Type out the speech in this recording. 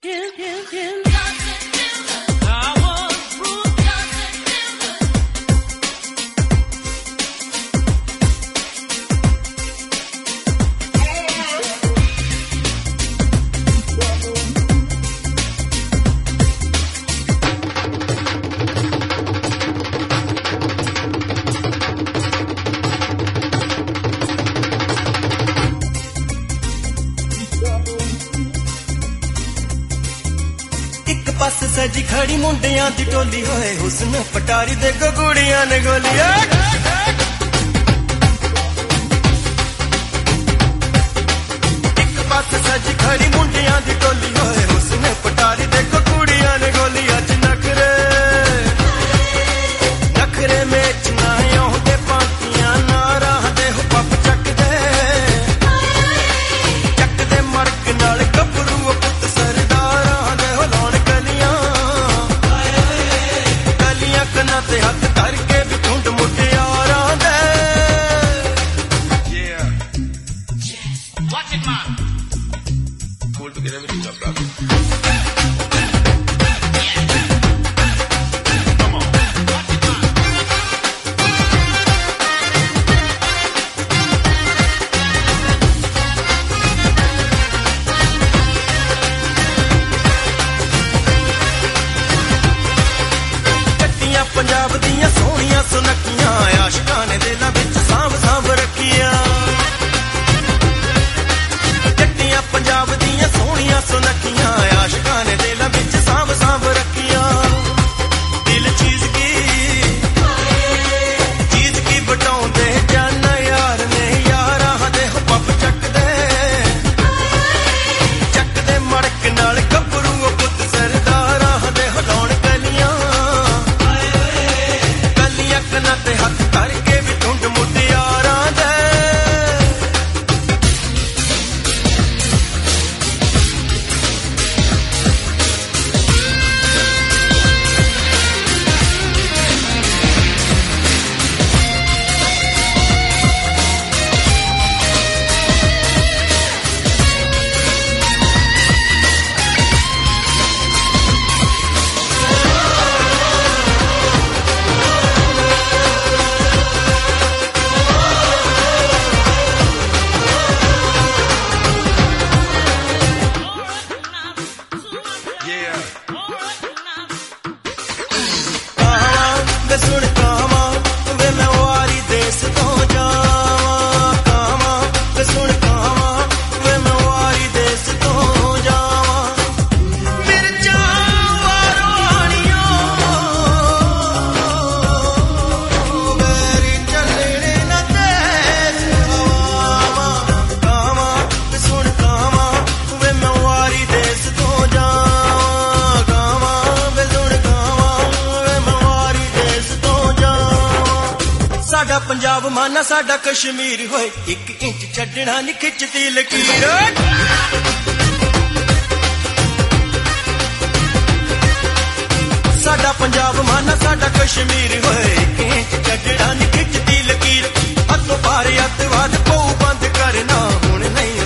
बस सजी खड़ी मुंडियां दी टोली होए हुस्न पटारी दे गुड़ियां ने गोलियां एक बस सजी खड़ी मुंडियां दी टोली होए हुस्न पटारी दे गुड़ियां ने गोलियां च नखरे नखरे में चना आउंदे पांतियां ना राह दे हो पप चक दे मरक नाल गबरू पुत सरदारां दे हो लौण कना ते हथ करके भी झुंड मुटियारां दे Watch it man Pull together with the brother Come on Watch it man Punjab दियां सोहणियां सुनकियां आशिकां ने दिलां विच सांभ सांभ रखियां जट्टियां पंजाब दियां सोहणियां सुनकियां आशिकां ने दिलां विच सांभ सांभ रखियां दिल चीज की बटाउंदे जाना यार ने यारां दे हो पप चक दे मड़क नाल गबरू पुत सरदारां दे हो लौण कलियां कना ते हथ करके भी झुंड मुटियारां दे सुन कामा वे मैं वारी देश तो जावां कामा वे सुन कामा वे मैं वारी देश तो जावां मिर्चा वारोणियों मेरी चलने न देश हवावां कामा वे सुन कामा वे मैं वारी देश तो जावां कामा वे सुन कामा वे मैं साडा पंजाब माना साडा कश्मीर होए 1 इंच छड्डना नी खिचदी लकीर साडा पंजाब माना साडा कश्मीर होए 1 इंच छड्डना नी खिचदी लकीर हथों पार अतवाद पऊ बंद करना हुण नहीं